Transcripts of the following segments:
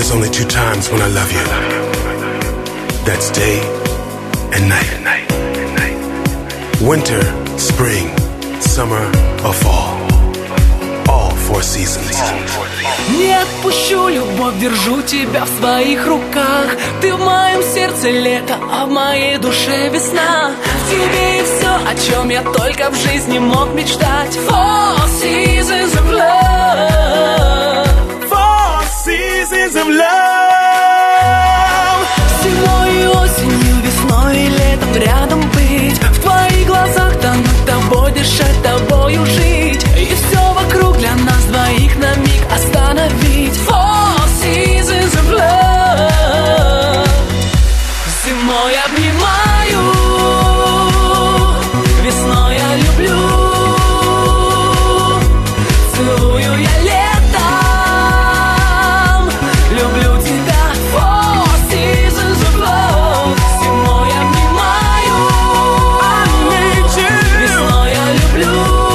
There's only two times when I love you. That's day and night. Winter, spring, summer or fall. All four seasons. Не отпущу, любовь, держу тебя в своих руках. Ты в моем сердце лето, а в моей душе весна. В тебе и все, о чем я только в жизни мог мечтать. Four seasons of love. Four seasons of love. Зимой и осенью, весной и летом рядом быть. В твоих глазах тонуть, тобой дышать, тобою жить. И все вокруг для нас двоих на миг остановить. Four seasons of love. Зимой обнимаю, весной я люблю, целую я летом, люблю тебя. Four seasons of love. Зимой обнимаю, весной я люблю,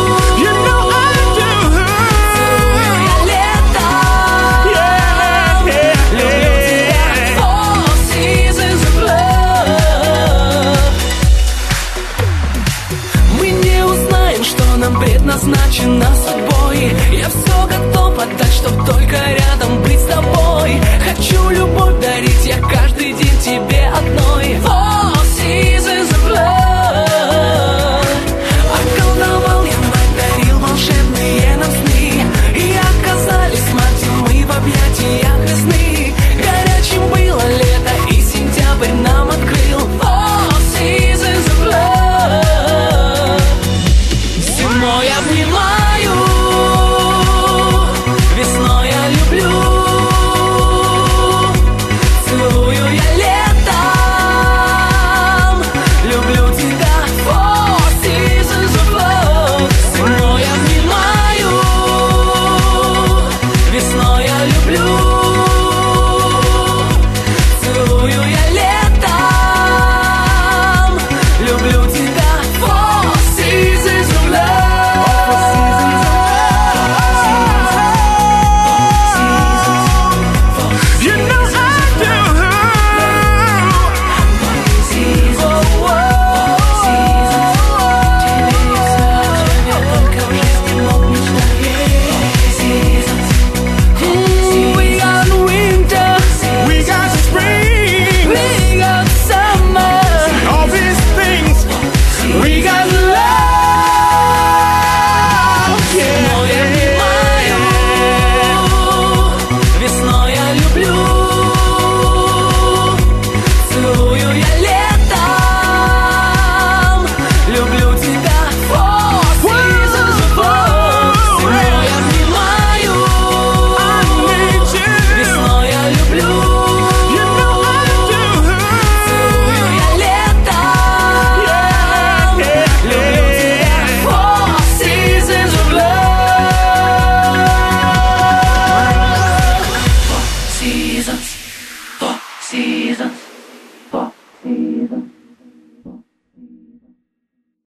целую я летом, люблю тебя. Four seasons of love. Мы не узнаем, что нам предназначено судьбой. Я все готов отдать, чтоб